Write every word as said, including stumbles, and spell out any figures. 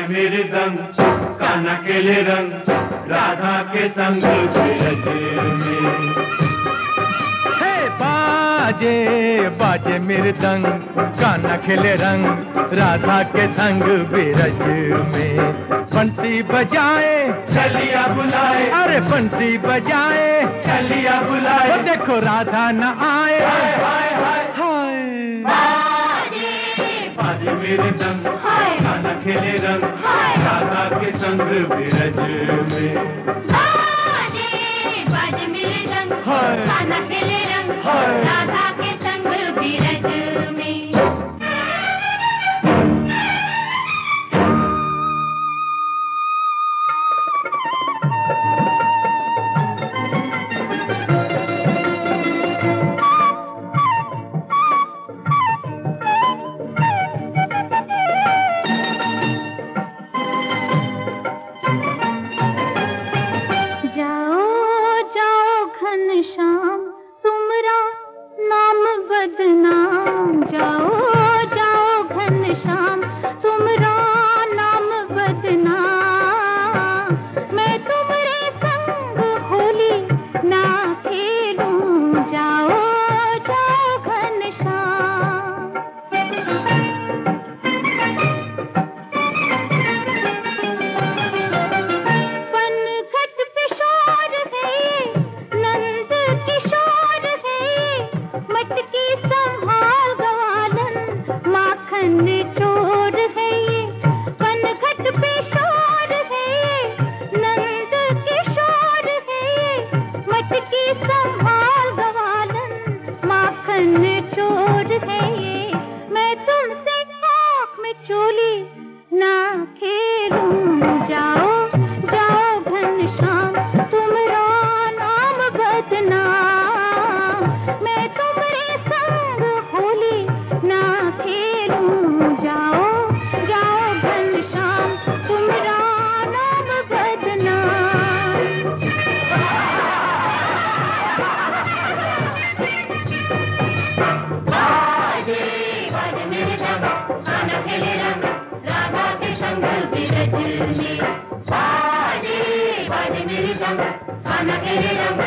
मेरे दंग कान्हा खेले रंग राधा के संग बिरज में। हे बाजे बाजे मेरे दंग कान्हा खेले रंग राधा के संग बिरज में। बंसी बजाए चलिया बुलाए, अरे बंसी बजाए चलिया बुलाए, वो देखो राधा न आए। हाय हाय हाय हाय बाजे मेरे दंग कान्हा खेले रंग राधा के संग बिरज में। बाजे बाजे मेरे रंग हाय कान्हा खेले रंग हाय राधा के संग बिरज में। घनश्याम तुमरा नाम बदनाम, जाओ जाओ घनश्याम तुमरा नाम बदनाम। मैं तुम्हारे संग होली ना खेलूं, जाओ जाओ घनश्याम। पनघट पे शोर है, नंद किशोर है, मटकी संभाल ग्वालन माखन चोर है ये। पनघट पे शोर है, नंद किशोर है, मटकी संभाल ग्वालन माखन चोर है ये। मैं तुमसे आँख में चोली ना खेलूं, जाओ जाओ घनश्याम तुमरा नाम बदनाम। मैं तुम्हारे संग होली ना खेलूं, जाओ जाओ घनश्याम तुमरा नाम बदनाम। बाजे बाजे मेरे रंग कान्हा खेले रंग राधा के संग बिरज में। बाजे बाजे मेरे रंग कान्हा खेले रंग